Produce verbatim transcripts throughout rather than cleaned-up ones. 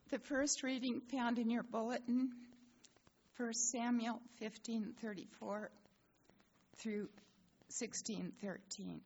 The first reading found in your bulletin, First Samuel fifteen thirty-four through sixteen thirteen.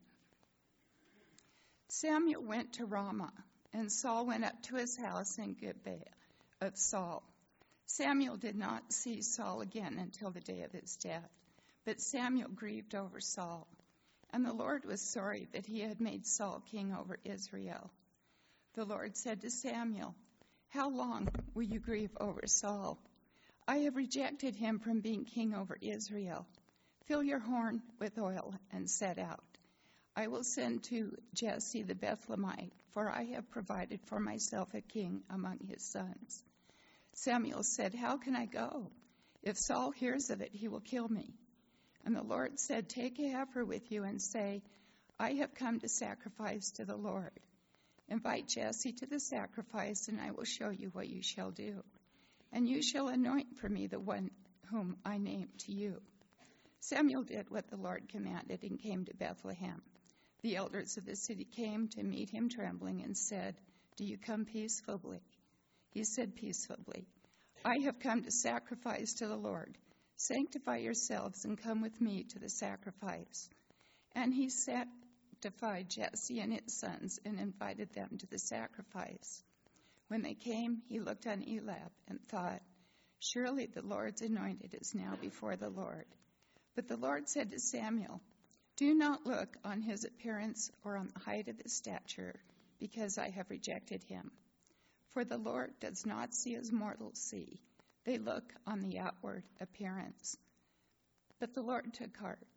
Samuel went to Ramah, and Saul went up to his house in Gibeah of Saul. Samuel did not see Saul again until the day of his death, but Samuel grieved over Saul, and the Lord was sorry that he had made Saul king over Israel. The Lord said to Samuel, "How long will you grieve over Saul? I have rejected him from being king over Israel. Fill your horn with oil and set out. I will send to Jesse the Bethlehemite, for I have provided for myself a king among his sons." Samuel said, "How can I go? If Saul hears of it, he will kill me." And the Lord said, "Take a heifer with you and say, 'I have come to sacrifice to the Lord.' Invite Jesse to the sacrifice, and I will show you what you shall do. And you shall anoint for me the one whom I name to you." Samuel did what the Lord commanded and came to Bethlehem. The elders of the city came to meet him trembling and said, "Do you come peaceably?" He said peaceably, "I have come to sacrifice to the Lord. Sanctify yourselves and come with me to the sacrifice." And he sanctified Jesse and his sons and invited them to the sacrifice. When they came, he looked on Eliab and thought, "Surely the Lord's anointed is now before the Lord." But the Lord said to Samuel, "Do not look on his appearance or on the height of his stature, because I have rejected him. For the Lord does not see as mortals see. They look on the outward appearance." But the Lord took heart.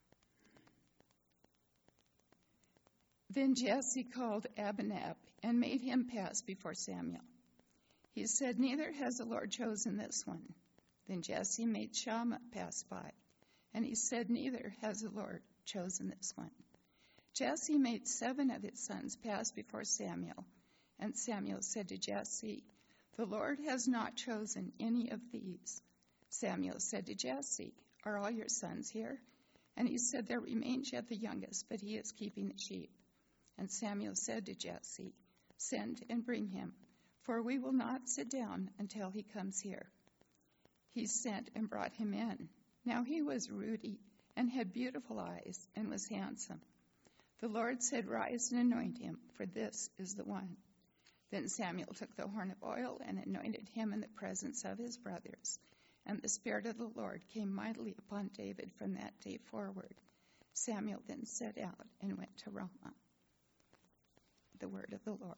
Then Jesse called Abinab and made him pass before Samuel. He said, "Neither has the Lord chosen this one." Then Jesse made Shammah pass by, and he said, "Neither has the Lord chosen this one." Jesse made seven of his sons pass before Samuel, and Samuel said to Jesse, "The Lord has not chosen any of these." Samuel said to Jesse, "Are all your sons here?" And he said, "There remains yet the youngest, but he is keeping the sheep." And Samuel said to Jesse, "Send and bring him, for we will not sit down until he comes here." He sent and brought him in. Now he was ruddy and had beautiful eyes and was handsome. The Lord said, "Rise and anoint him, for this is the one." Then Samuel took the horn of oil and anointed him in the presence of his brothers. And the Spirit of the Lord came mightily upon David from that day forward. Samuel then set out and went to Ramah. The word of the Lord.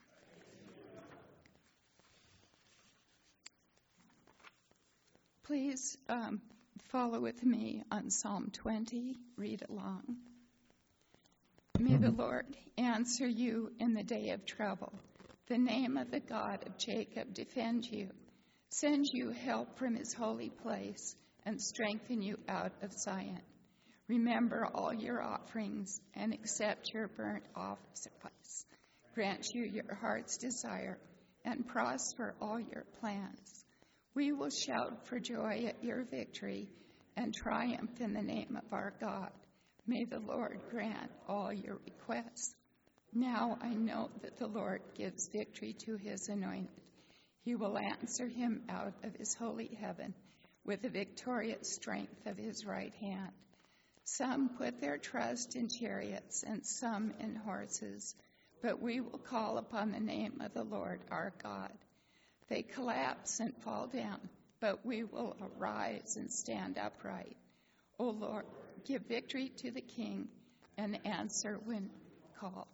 Please um, follow with me on Psalm twenty. Read along. May the Lord answer you in the day of trouble. The name of the God of Jacob defend you. Send you help from his holy place and strengthen you out of Zion. Remember all your offerings and accept your burnt offerings. Grant you your heart's desire and prosper all your plans. We will shout for joy at your victory and triumph in the name of our God. May the Lord grant all your requests. Now I know that the Lord gives victory to his anointed. He will answer him out of his holy heaven with the victorious strength of his right hand. Some put their trust in chariots and some in horses, but we will call upon the name of the Lord our God. They collapse and fall down, but we will arise and stand upright. O Lord, give victory to the King and answer when called.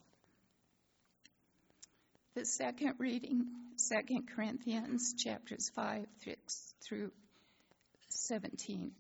The second reading, Second Corinthians chapters five through seventeen.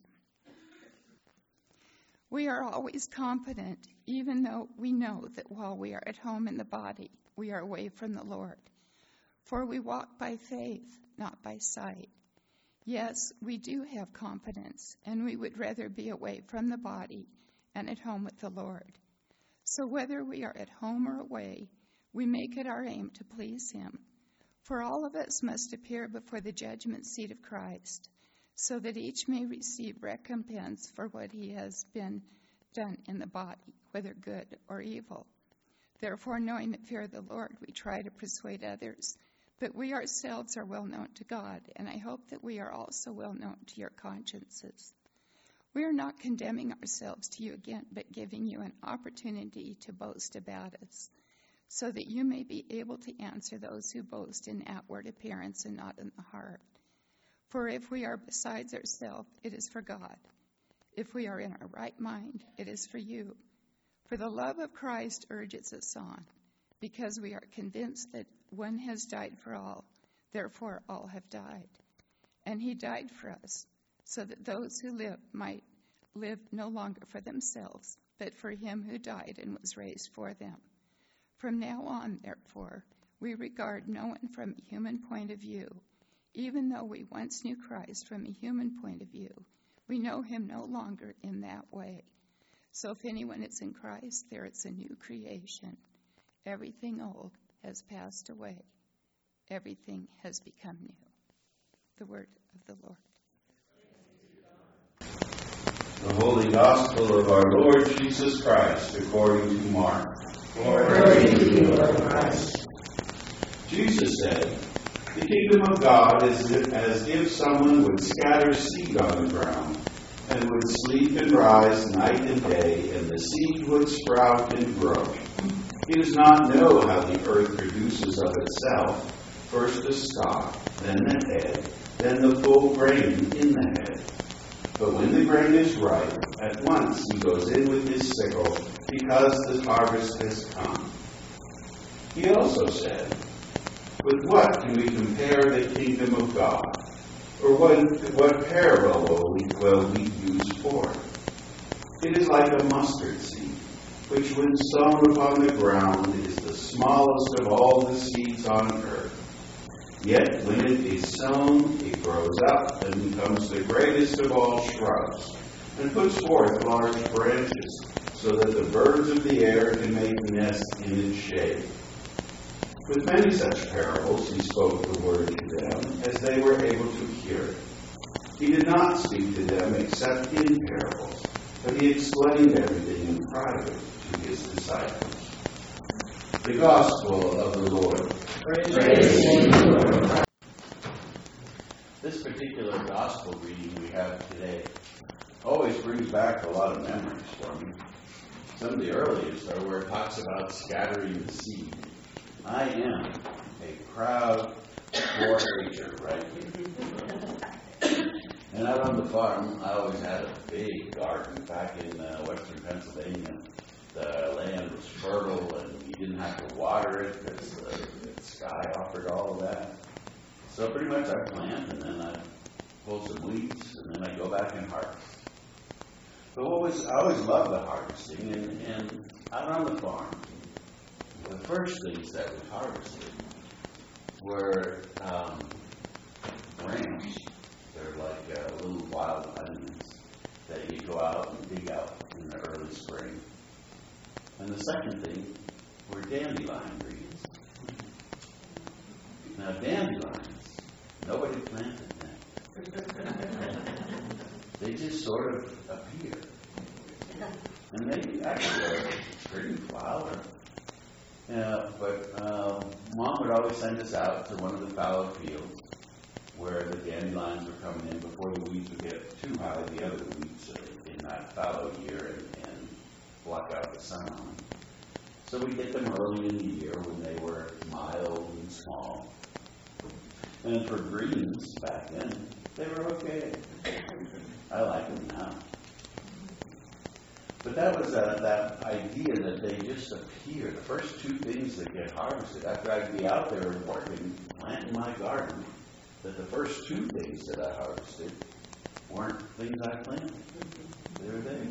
We are always confident, even though we know that while we are at home in the body, we are away from the Lord. For we walk by faith, not by sight. Yes, we do have confidence, and we would rather be away from the body and at home with the Lord. So whether we are at home or away, we make it our aim to please him. For all of us must appear before the judgment seat of Christ, so that each may receive recompense for what he has been done in the body, whether good or evil. Therefore, knowing the fear of the Lord, we try to persuade others, But we ourselves are well known to God, and I hope that we are also well known to your consciences. We are not condemning ourselves to you again, but giving you an opportunity to boast about us, so that you may be able to answer those who boast in outward appearance and not in the heart. For if we are besides ourselves, it is for God. If we are in our right mind, it is for you. For the love of Christ urges us on, because we are convinced that one has died for all, therefore all have died. And he died for us, so that those who live might live no longer for themselves, but for him who died and was raised for them. From now on, therefore, we regard no one from a human point of view. Even though we once knew Christ from a human point of view, we know him no longer in that way. So if anyone is in Christ, there is a new creation. Everything old has passed away. Everything has become new. The word of the Lord. The Holy Gospel of our Lord Jesus Christ according to Mark. Glory to you, Lord Christ. Jesus said, "The kingdom of God is as if someone would scatter seed on the ground, and would sleep and rise night and day, and the seed would sprout and grow. He does not know how the earth produces of itself, first the stalk, then the head, then the full grain in the head. But when the grain is ripe, at once he goes in with his sickle, because the harvest has come." He also said, "With what can we compare the kingdom of God? Or what, what parable will we, will we use for it? It is like a mustard seed, which when sown upon the ground is the smallest of all the seeds on earth. Yet when it is sown, it grows up and becomes the greatest of all shrubs, and puts forth large branches, so that the birds of the air can make nests in its shade." With many such parables he spoke the word to them, as they were able to hear it. He did not speak to them except in parables, but he explained everything in private to his disciples. The Gospel of the Lord. Praise, Praise to you, Lord. This particular Gospel reading we have today always brings back a lot of memories for me. Some of the earliest are where it talks about scattering the seed. I am a proud four H'er, right? And out on the farm, I always had a big garden back in uh, western Pennsylvania. The land was fertile, and you didn't have to water it because the, the sky offered all of that. So pretty much I plant, and then I pull some weeds, and then I go back and harvest. But what was I always loved the harvesting, and, and out on the farm, the first things that we harvested were um, rams. They're like uh, little wild onions that you go out and dig out in the early spring. And the second thing were dandelion greens. Now dandelions, nobody planted them. They just sort of appear. And they actually are pretty flower. Uh, but uh, Mom would always send us out to one of the fallow fields where the dandelions were coming in before the weeds would get too high, the other weeds in that fallow year, and, and block out the sun on them. So we get them early in the year when they were mild and small. And for greens back then, they were okay. I like them now. But that was uh, that idea that they just appear. The first two things that get harvested, after I'd be out there working, planting my garden, that the first two things that I harvested weren't things I planted. They were there.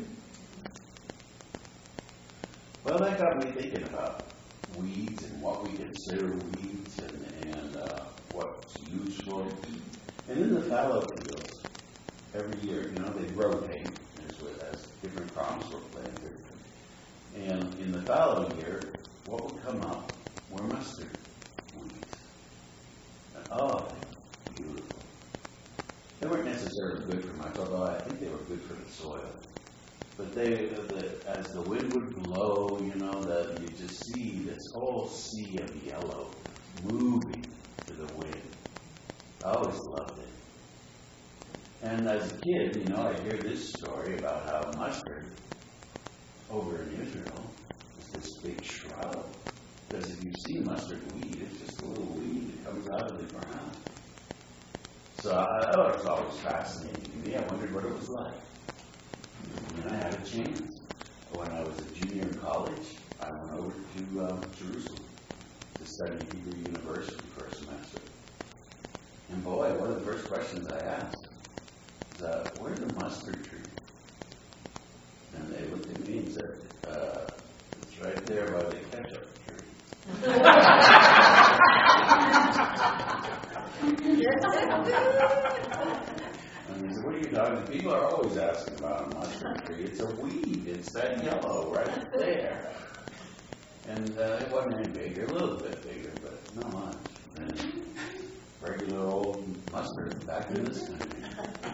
Well, that got me thinking about weeds and what we consider weeds and, and uh, what's useful. And in the fallow fields, every year, you know, they rotate as, as different crops were planted. And in the fallow year, what would come up were mustard weeds. And, oh, beautiful. They weren't necessarily good for much, although I think they were good for the soil. But they, the, as the wind would blow, you know, that you just see this whole sea of yellow moving to the I always loved it. And as a kid, you know, I hear this story about how mustard over in Israel is this big shrub. Because if you see mustard weed, it's just a little weed that comes out of the ground. So I, that was always fascinating to me. I wondered what it was like. And I had a chance. When I was a junior in college, I went over to um, Jerusalem to study at Hebrew University for a semester. And boy, one of the first questions I asked was, uh, where are the mustard trees? And they looked at me and said, uh, it's right there by the ketchup tree. And they said, what are you talking? People are always asking about a mustard tree. It's a weed. It's that yellow right there. And uh, it wasn't any bigger, a little bit bigger, but not much. And regular old mustard back in this country.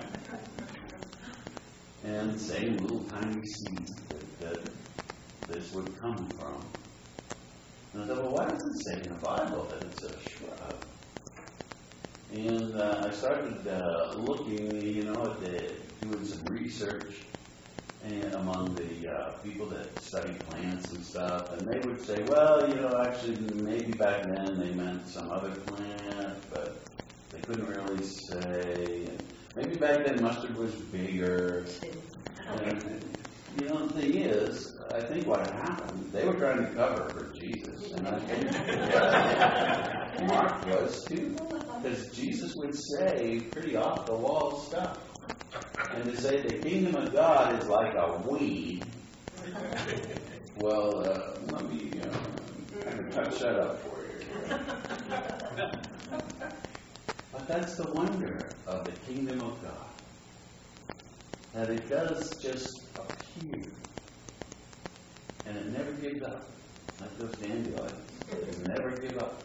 And same little tiny seeds that, that this would come from. And I thought, well, why does it say in the Bible that it's a shrub? And uh, I started uh, looking, you know, at the, doing some research and among the uh, people that study plants and stuff, and they would say, well, you know, actually, maybe back then they meant some other plant, but they couldn't really say. And maybe back then mustard was bigger. And, you know, the thing is, I think what happened, they were trying to cover for Jesus, and I think Mark was too, because Jesus would say pretty off-the-wall stuff. And to say the kingdom of God is like a weed, well, uh, let me uh, kind of touch that up for you. But that's the wonder of the kingdom of God, that it does just appear, and it never gives up. Like those dandelions, it never give up.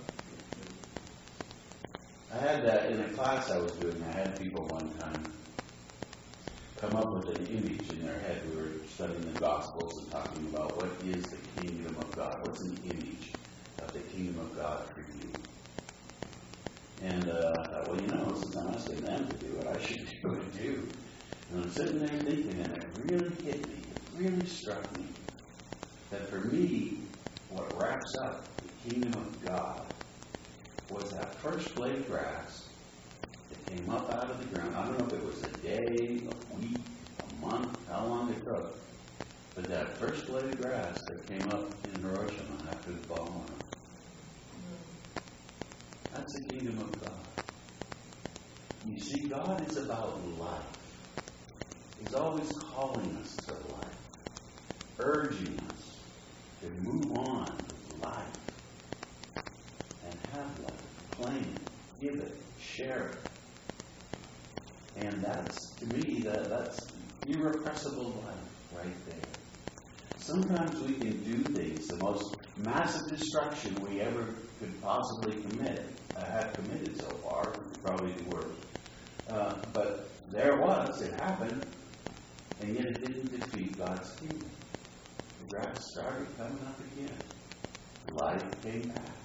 I had that in a class I was doing. I had people one time come up with an image in their head. We were studying the Gospels and talking about what is the kingdom of God. What's an image of the kingdom of God for you? And uh, I thought, well, you know, this is not asking them to do it. I should do it too. And I'm sitting there thinking, and it really hit me. It really struck me that for me, what wraps up the kingdom of God was that first blade of grass that came up out of the ground. I don't know if it was a day, a week, a month, how long it took. But that first blade of grass that came up in Hiroshima after the bomb went up. That's the kingdom of God. You see, God is about life. He's always calling us to life, urging us to move on with life and have life, claim it, give it, share it. And that's, to me, that, that's irrepressible life right there. Sometimes we can do things, the most massive destruction we ever could possibly commit, uh, have committed so far, probably the worst. Uh, but there it was, it happened, and yet it didn't defeat God's kingdom. The grass started coming up again. Life came back.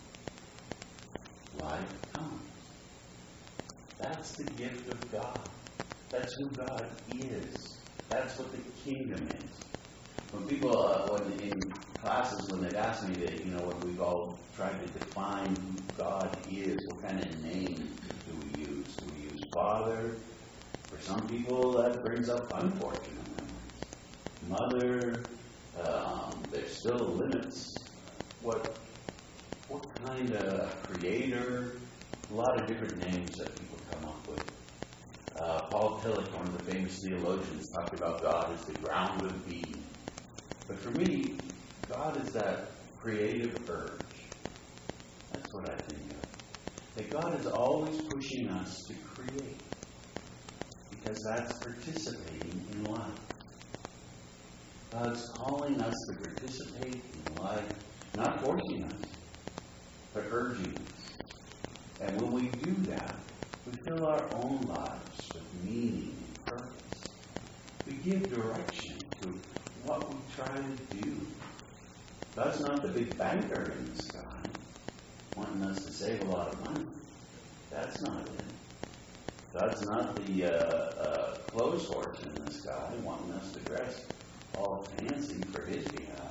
Life comes. That's the gift of God. That's who God is. That's what the kingdom is. When people, uh, when in classes, when they'd ask me that, you know, when we've all tried to define who God is, what kind of name do we use? Do we use Father? For some people, that brings up unfortunate memories. Mother, um, there's still limits. What, what kind of creator? A lot of different names that people come up with. Uh, Paul Tillich, one of the famous theologians, talked about God as the ground of being. But for me, God is that creative urge. That's what I think of. That God is always pushing us to create. Because that's participating in life. God's calling us to participate in life, not forcing us, but urging us. And when we do that, we fill our own lives with meaning and purpose. We give direction to what we try to do. God's not the big banker in the sky wanting us to save a lot of money. That's not it. God's not the uh, uh, clothes horse in the sky wanting us to dress all fancy for his behalf.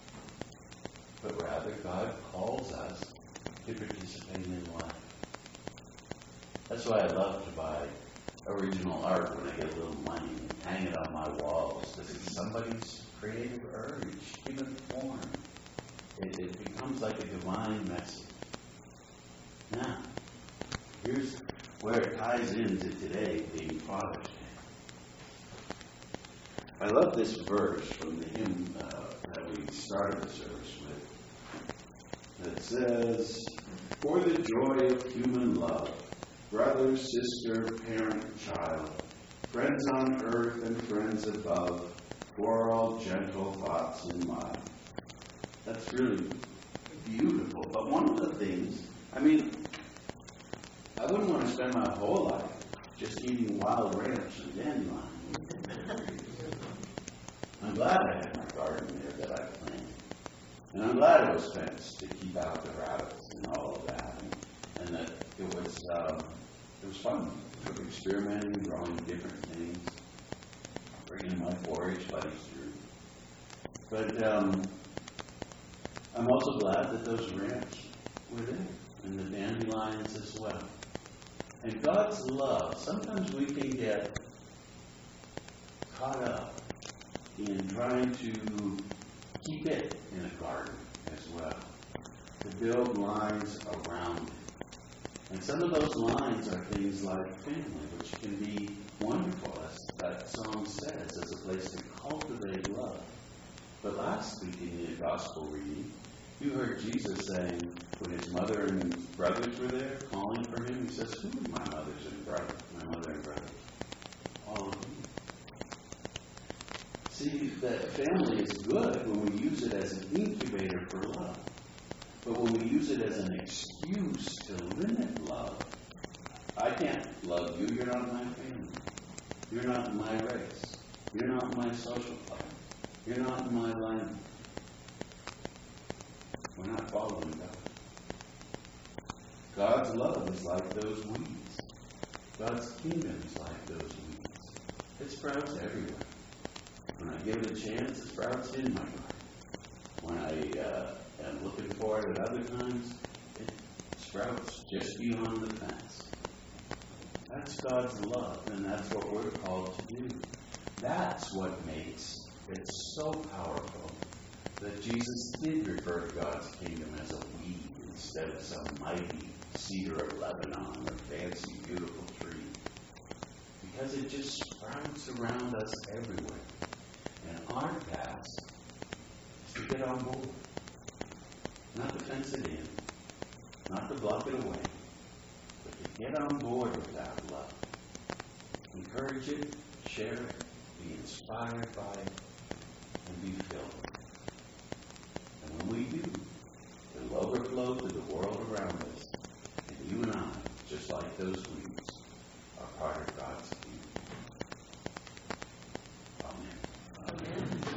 But rather, God calls us to participate in life. That's why I love to buy original art when I get a little money and hang it on my walls, because it's somebody's creative urge, given form. It, it becomes like a divine message. Now, here's where it ties into today being Father's Day. I love this verse from the hymn uh, that we started the service with. That says, "For the joy of human love, brother, sister, parent, child, friends on earth and friends above, for all gentle thoughts in mind." That's really beautiful. But one of the things, I mean, I wouldn't want to spend my whole life just eating wild ramps and dandelions. I'm glad I had my garden there that I planted. And I'm glad it was fenced to keep out the rabbits and all of that. And, and that it was um, it was fun. Experimenting, growing different things, bringing my forage buddies through. But um, I'm also glad that those ramps were there, and the dandelions as well. And God's love, sometimes we can get caught up in trying to keep it in a garden as well, to build lines around it. And some of those lines are things like family, which can be wonderful, as that song says, as a place to cultivate love. But last week in the gospel reading, you heard Jesus saying, when his mother and brothers were there calling for him, he says, "Who are my mothers and brothers? My mother and brothers? All of you." See, that family is good when we use it as an incubator for love. But when we use it as an excuse to limit love, I can't love you. You're not my family. You're not my race. You're not my social club. You're not my land. We're not following God. God's love is like those weeds. God's kingdom is like those weeds. It sprouts everywhere. When I give it a chance, it sprouts in my garden. When I uh, am looking for it at other times, it sprouts just beyond the fence. That's God's love, and that's what we're called to do. That's what makes it so powerful that Jesus did refer to God's kingdom as a weed instead of some mighty cedar of Lebanon or fancy, beautiful tree. Because it just sprouts around us everywhere. And our task is to get on board. Not to fence it in, not to block it away, but to get on board with that love. Encourage it, share it, be inspired by it, and be filled with it. And when we do, it will overflow to the world around us. And you and I, just like those weeds,